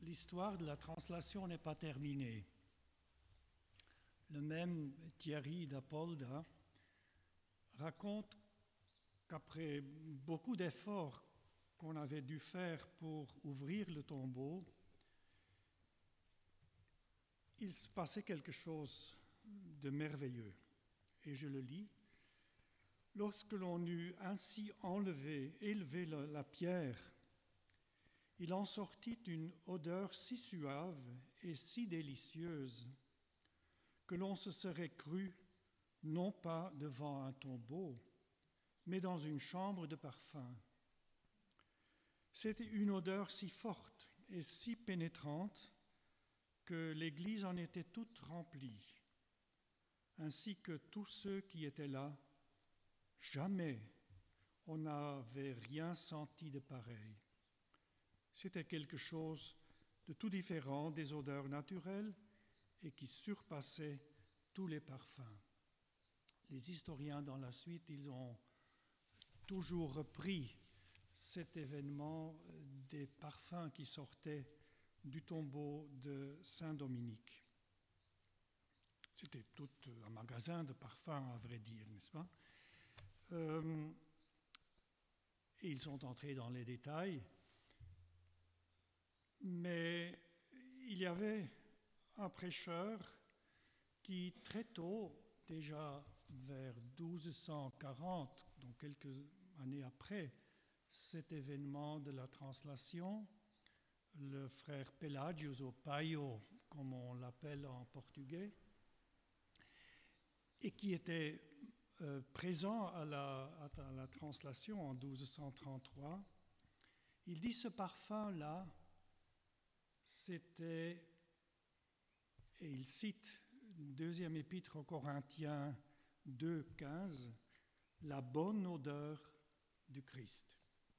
l'histoire de la translation n'est pas terminée. Le même Thierry d'Apolda raconte qu'après beaucoup d'efforts qu'on avait dû faire pour ouvrir le tombeau, il se passait quelque chose de merveilleux. Et je le lis. Lorsque l'on eut ainsi élevé la pierre, il en sortit une odeur si suave et si délicieuse que l'on se serait cru non pas devant un tombeau, mais dans une chambre de parfum. C'était une odeur si forte et si pénétrante que l'église en était toute remplie, ainsi que tous ceux qui étaient là. Jamais on n'avait rien senti de pareil. C'était quelque chose de tout différent des odeurs naturelles et qui surpassait tous les parfums. Les historiens, dans la suite, ils ont toujours repris cet événement des parfums qui sortaient du tombeau de Saint-Dominique. C'était tout un magasin de parfums, à vrai dire, n'est-ce pas ? Ils sont entrés dans les détails, mais il y avait un prêcheur qui, très tôt, déjà vers 1240, donc quelques années après cet événement de la translation, le frère Pelagius, ou Paio, comme on l'appelle en portugais, et qui était présent à la translation en 1233, il dit ce parfum-là, c'était, et il cite deuxième épître aux Corinthiens 2,15, la bonne odeur du Christ.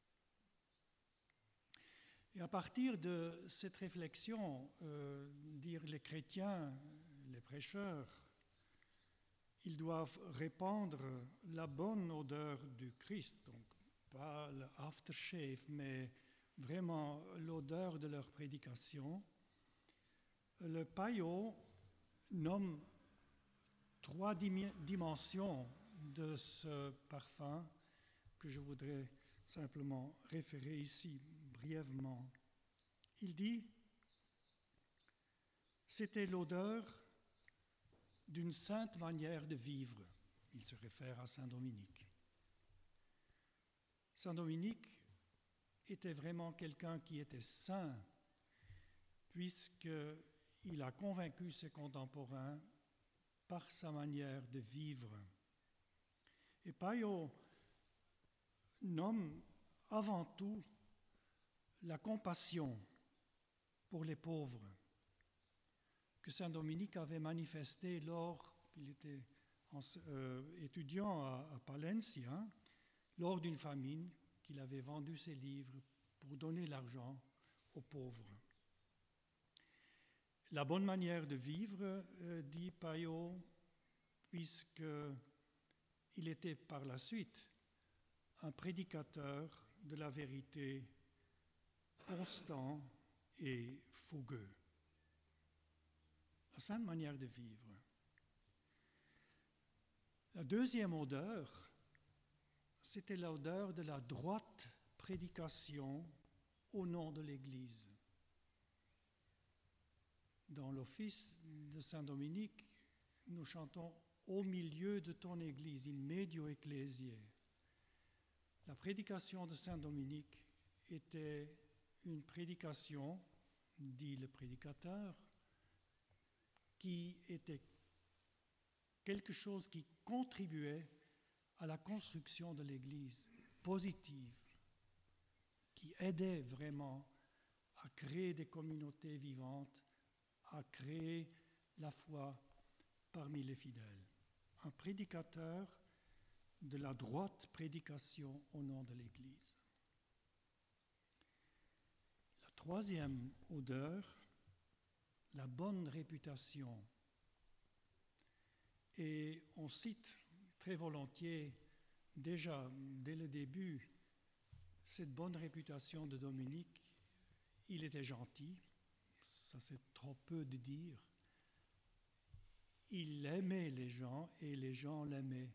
Et à partir de cette réflexion, dire les chrétiens, les prêcheurs, ils doivent répandre la bonne odeur du Christ, donc pas l'aftershave, mais vraiment l'odeur de leur prédication. Le Paio nomme 3 dimensions de ce parfum que je voudrais simplement référer ici brièvement. Il dit « C'était l'odeur d'une sainte manière de vivre ». Il se réfère à Saint Dominique. Saint Dominique était vraiment quelqu'un qui était saint, puisqu'il a convaincu ses contemporains par sa manière de vivre. Et Paio nomme avant tout la compassion pour les pauvres que Saint Dominique avait manifesté lors qu'il était étudiant à Palencia, lors d'une famine, qu'il avait vendu ses livres pour donner l'argent aux pauvres. La bonne manière de vivre, dit Paio, puisqu'il était par la suite un prédicateur de la vérité constant et fougueux. La sainte manière de vivre. La deuxième odeur, c'était l'odeur de la droite prédication au nom de l'Église. Dans l'office de Saint-Dominique, nous chantons « Au milieu de ton Église, in medio ecclesiae ». La prédication de Saint-Dominique était une prédication, dit le prédicateur, qui était quelque chose qui contribuait à la construction de l'Église positive, qui aidait vraiment à créer des communautés vivantes, à créer la foi parmi les fidèles. Un prédicateur de la droite prédication au nom de l'Église. La troisième odeur, la bonne réputation. Et on cite très volontiers, déjà dès le début, cette bonne réputation de Dominique. Il était gentil, ça c'est trop peu de dire. Il aimait les gens et les gens l'aimaient,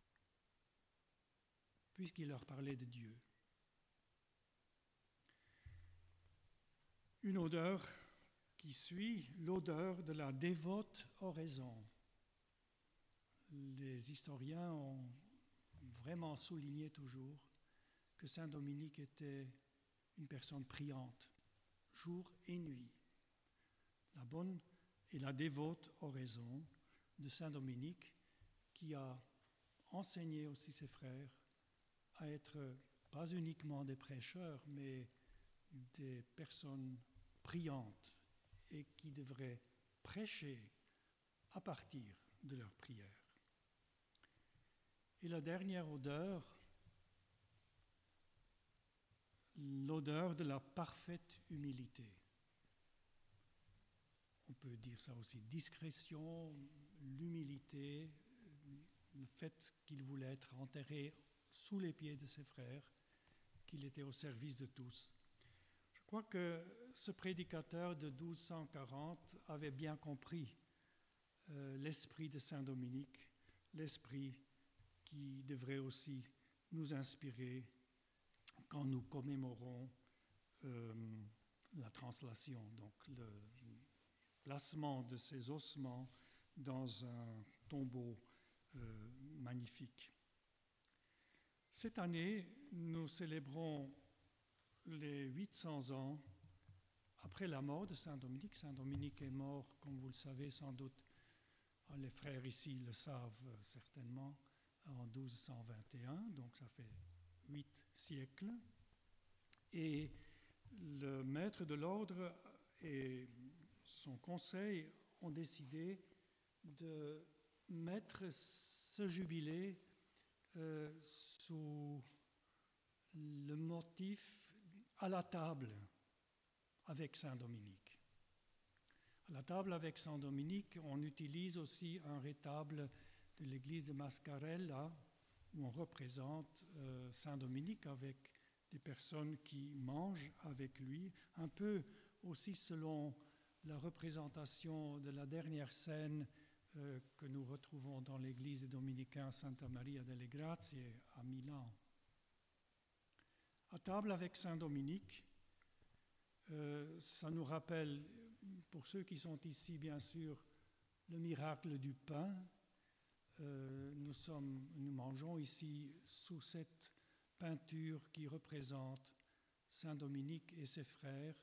puisqu'il leur parlait de Dieu. Une odeur qui suit l'odeur de la dévote oraison. Les historiens ont vraiment souligné toujours que saint Dominique était une personne priante, jour et nuit. La bonne et la dévote oraison de saint Dominique qui a enseigné aussi ses frères à être pas uniquement des prêcheurs, mais des personnes priantes et qui devraient prêcher à partir de leur prière. Et la dernière odeur, l'odeur de la parfaite humilité. On peut dire ça aussi, discrétion, l'humilité, le fait qu'il voulait être enterré sous les pieds de ses frères, qu'il était au service de tous. Je crois que ce prédicateur de 1240 avait bien compris l'esprit de saint Dominique, l'esprit qui devrait aussi nous inspirer quand nous commémorons la translation, donc le placement de ces ossements dans un tombeau magnifique. Cette année, nous célébrons les 800 ans après la mort de saint Dominique. Saint Dominique est mort, comme vous le savez sans doute, les frères ici le savent certainement, en 1221, donc ça fait 8 siècles. Et le maître de l'ordre et son conseil ont décidé de mettre ce jubilé sous le motif à la table avec saint Dominique. À la table avec saint Dominique, on utilise aussi un rétable de l'église de Mascarella où on représente saint Dominique avec des personnes qui mangent avec lui, un peu aussi selon la représentation de la dernière scène que nous retrouvons dans l'église des Dominicains Santa Maria delle Grazie à Milan. À table avec saint Dominique, ça nous rappelle, pour ceux qui sont ici bien sûr, le miracle du pain. Nous mangeons ici sous cette peinture qui représente saint Dominique et ses frères,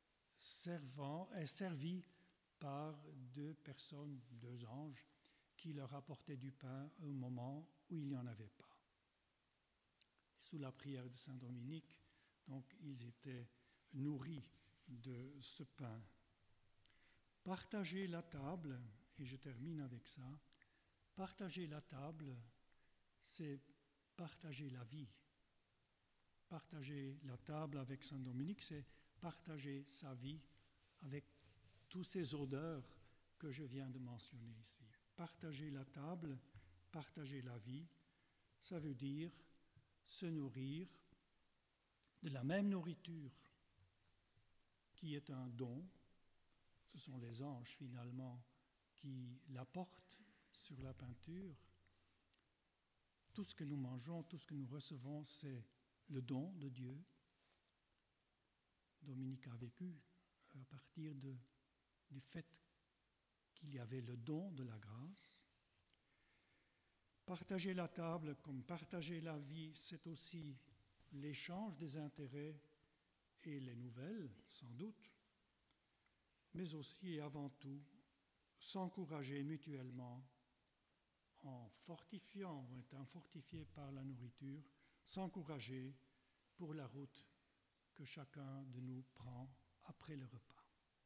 servis par 2 personnes, 2 anges, qui leur apportaient du pain au moment où il n'y en avait pas. Sous la prière de saint Dominique, donc ils étaient nourris de ce pain. Partager la table, et je termine avec ça, partager la table, c'est partager la vie. Partager la table avec saint Dominique, c'est partager sa vie avec toutes ces odeurs que je viens de mentionner ici. Partager la table, partager la vie, ça veut dire se nourrir de la même nourriture qui est un don. Ce sont les anges finalement qui l'apportent sur la peinture. Tout ce que nous mangeons, tout ce que nous recevons, c'est le don de Dieu. Dominique a vécu à partir du fait qu'il y avait le don de la grâce. Partager la table comme partager la vie, c'est aussi l'échange des intérêts et les nouvelles, sans doute, mais aussi et avant tout s'encourager mutuellement en fortifiant, en étant fortifié par la nourriture, s'encourager pour la route que chacun de nous prend après le repas.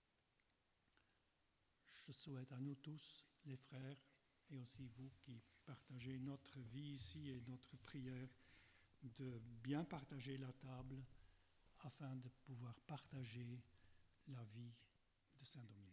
Je souhaite à nous tous, les frères, et aussi vous qui partagez notre vie ici et notre prière, de bien partager la table afin de pouvoir partager la vie de saint Dominique.